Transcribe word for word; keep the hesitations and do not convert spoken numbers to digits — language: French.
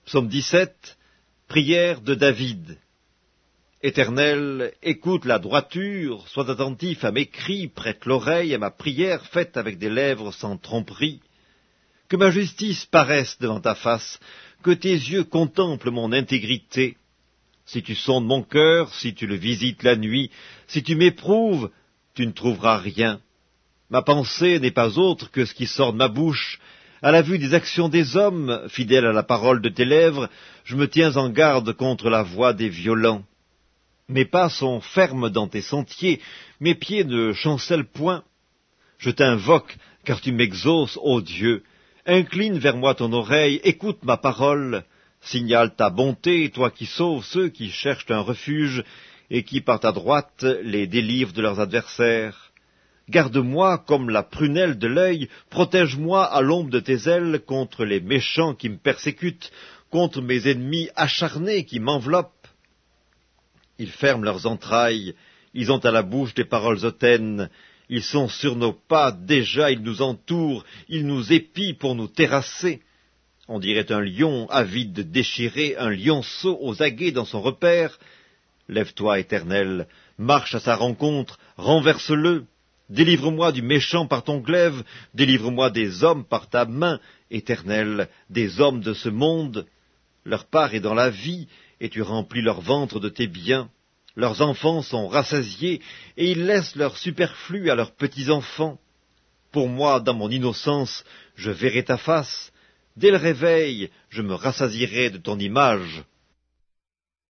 Psaume dix-sept, prière de David. Éternel, écoute la droiture, sois attentif à mes cris, prête l'oreille à ma prière faite avec des lèvres sans tromperie. Que ma justice paraisse devant ta face, que tes yeux contemplent mon intégrité. Si tu sondes mon cœur, si tu le visites la nuit, si tu m'éprouves, tu ne trouveras rien. Ma pensée n'est pas autre que ce qui sort de ma bouche. À la vue des actions des hommes, fidèle à la parole de tes lèvres, je me tiens en garde contre la voix des violents. Mes pas sont fermes dans tes sentiers, mes pieds ne chancellent point. Je t'invoque, car tu m'exauces, ô Dieu. Incline vers moi ton oreille, écoute ma parole. Signale ta bonté, toi qui sauves ceux qui cherchent un refuge, et qui par ta droite les délivres de leurs adversaires. Garde-moi comme la prunelle de l'œil, protège-moi à l'ombre de tes ailes contre les méchants qui me persécutent, contre mes ennemis acharnés qui m'enveloppent. Ils ferment leurs entrailles, ils ont à la bouche des paroles hautaines, ils sont sur nos pas, déjà ils nous entourent, ils nous épient pour nous terrasser. On dirait un lion avide de déchirer, un lionceau aux aguets dans son repère. Lève-toi, Éternel, marche à sa rencontre, renverse-le. Délivre-moi du méchant par ton glaive, délivre-moi des hommes par ta main, Éternel, des hommes de ce monde. Leur part est dans la vie, et tu remplis leur ventre de tes biens. Leurs enfants sont rassasiés, et ils laissent leur superflu à leurs petits-enfants. Pour moi, dans mon innocence, je verrai ta face. Dès le réveil, je me rassasierai de ton image.